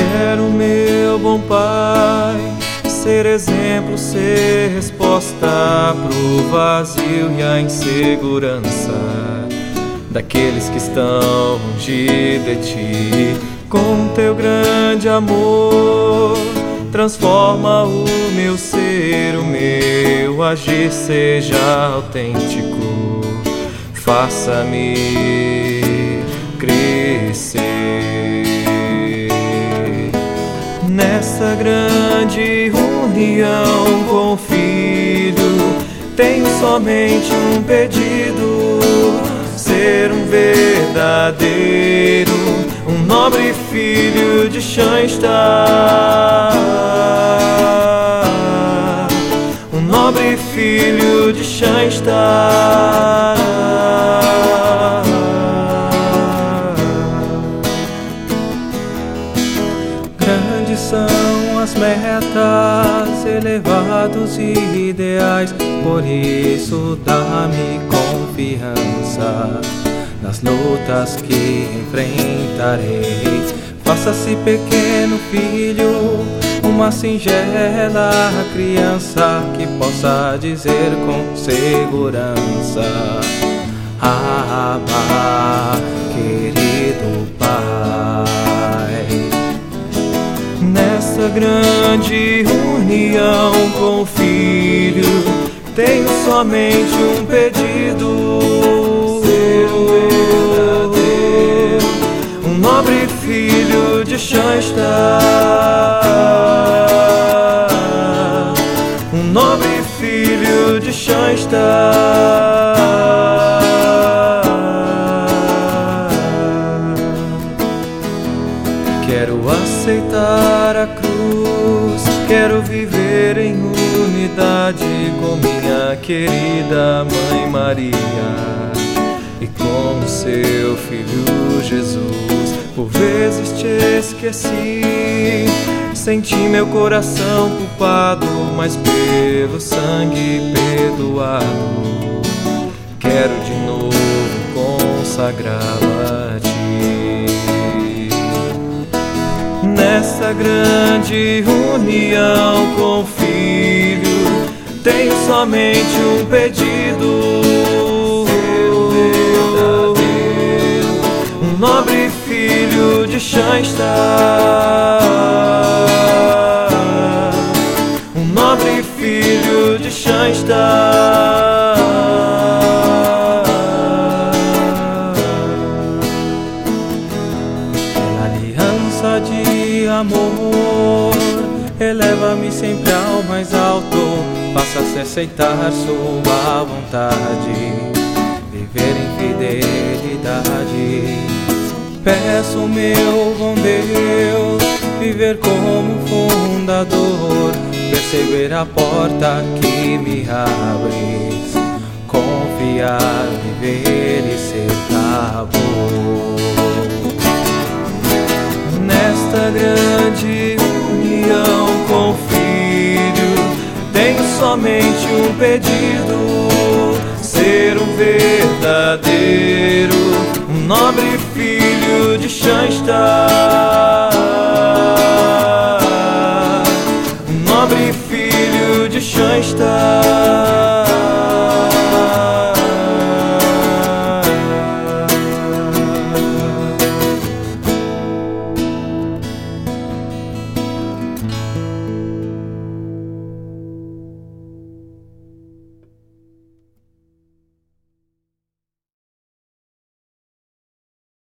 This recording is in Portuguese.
Quero, meu bom Pai, ser exemplo, ser resposta pro vazio e a insegurança daqueles que estão longe de Ti. Com Teu grande amor, transforma o meu ser, o meu agir seja autêntico. Faça-me crescer. Nessa grande união com o Filho, tenho somente um pedido: ser um verdadeiro, um nobre filho de chão está. Um nobre filho de chão está. Grandes são as metas, elevados e ideais, por isso dá-me confiança nas lutas que enfrentarei. Faça-se pequeno filho, uma singela criança que possa dizer com segurança: Abba, querido Pai. Nessa grande união com o Filho, tenho somente um pedido: ser um verdadeiro, um nobre filho de chão está. Um nobre filho de chão está. Quero aceitar a cruz, quero viver em unidade com minha querida Mãe Maria e com seu Filho Jesus. Por vezes te esqueci, senti meu coração culpado, mas pelo sangue perdoado, quero de novo consagrá-la a Ti. Nessa grande união com o Filho, tenho somente um pedido: ser verdadeiro, um nobre filho de chão está. Um nobre filho de chão está. Pela aliança de amor, eleva-me sempre ao mais alto. Faça-se aceitar sua vontade, viver em fidelidade. Peço, meu bom Deus, viver como fundador, perceber a porta que me abres, confiar, viver e ser sabor. Nesta grande união com o Filho, tenho somente um pedido: ser um verdadeiro, um nobre filho de chão está. Um nobre filho de chão está.